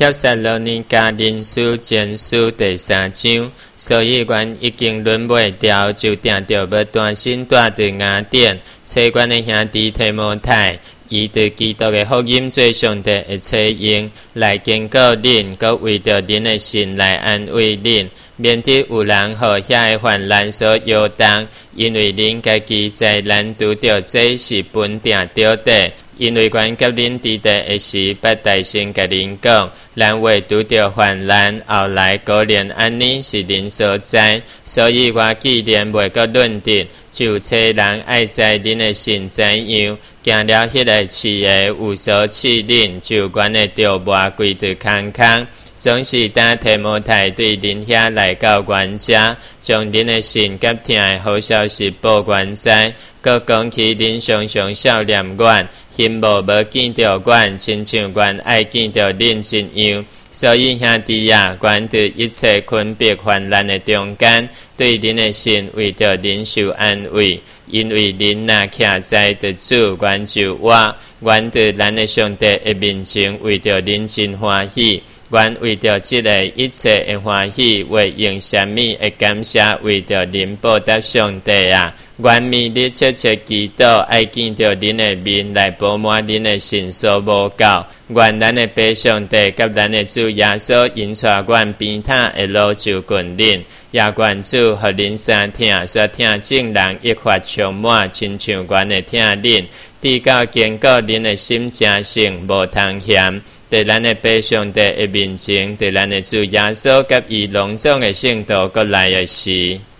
帖撒罗尼迦人书前书第3章，所以阮已经忍袂掉，就定着要单身带伫雅典，找阮的兄弟提摩太，以对基督的福音做上帝的采用，来坚固恁，佮为着恁的心来安慰恁，免得有人互遐的患难所摇动，因为恁家己在咱拄着这是本定着的。因为阮甲恁伫地的时，捌大声甲恁讲，咱为拄着患难，后来果然安尼是恁所知，所以我既然袂阁论定，就找人爱在恁的心怎样，行了迄个试的有所试恁，就阮的着磨规伫空，总是等提摩太对恁遐来到阮遮，将恁的心甲听的好消息报阮知，佮讲起恁常常少念阮，心无见着阮，亲像阮爱见着恁一样。所以兄弟啊，阮伫一切困迫患难的中间，对恁的心为着恁受安慰，因为恁若徛在的主，阮就我，阮伫咱的上帝的面前，为着恁真欢喜。阮为着即个一切的欢喜，会用什么的感谢为着恁报答上帝啊？阮每日切祈祷，爱见着恁的面来补满恁的心所无够。愿咱的父上帝甲咱的主耶稣引带阮边塔的路就近恁，也愿主互恁三听，所听正人一发充满，亲像阮的听恁，直到坚固恁的心正性，无通嫌。在咱的父上帝的面前，在咱的主耶稣甲伊隆重的圣道过来的时。